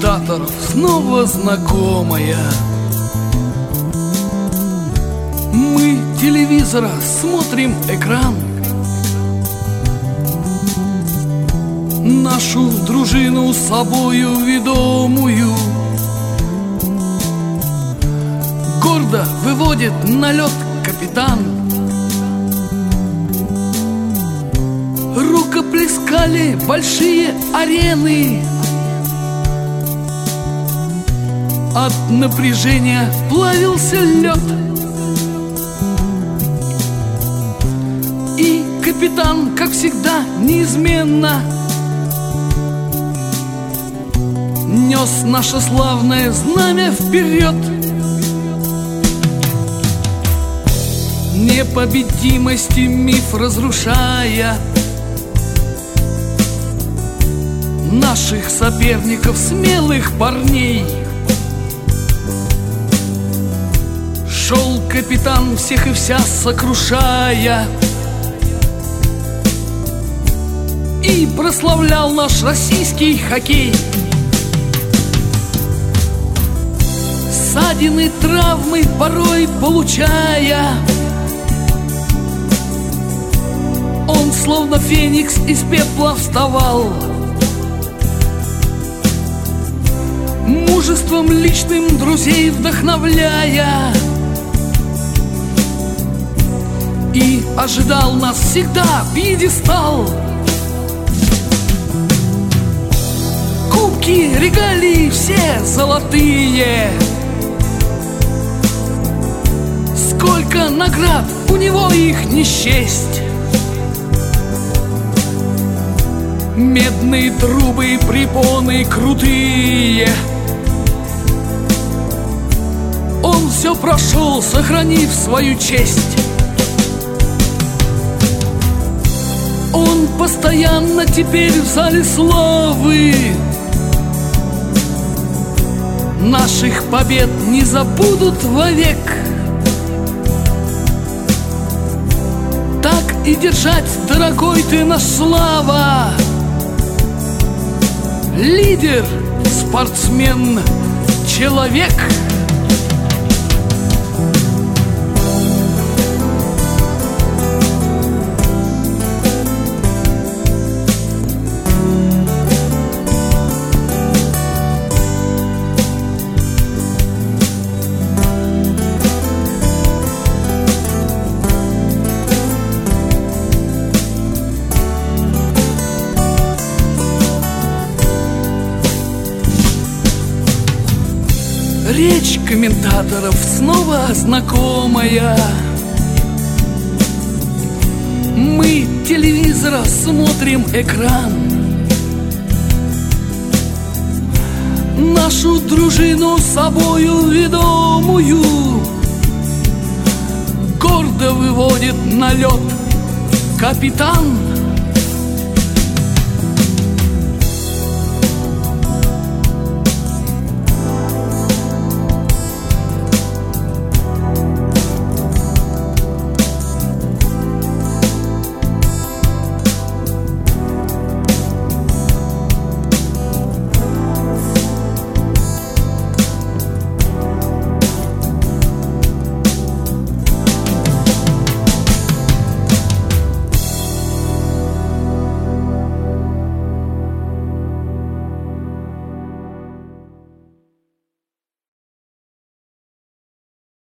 комментаторов снова знакомая. Мы телевизора смотрим экран, нашу дружину собою ведомую гордо выводит на лед капитан. Рукоплескали большие арены, от напряжения плавился лед. И капитан, как всегда, неизменно нес наше славное знамя вперед. Непобедимости миф разрушая, наших соперников, смелых парней, шел капитан всех и вся сокрушая и прославлял наш российский хоккей. Ссадины, травмы порой получая, он словно феникс из пепла вставал, мужеством личным друзей вдохновляя, и ожидал нас всегда пьедестал. Кубки, регалии все золотые, сколько наград, у него их не счесть. Медные трубы, препоны крутые, он все прошел, сохранив свою честь. Он постоянно теперь в зале славы, наших побед не забудут вовек. Так и держать, дорогой ты наш Слава, лидер, спортсмен, человек. Речь комментаторов снова знакомая. Мы телевизора смотрим экран, нашу дружину собою ведомую гордо выводит на лед капитан.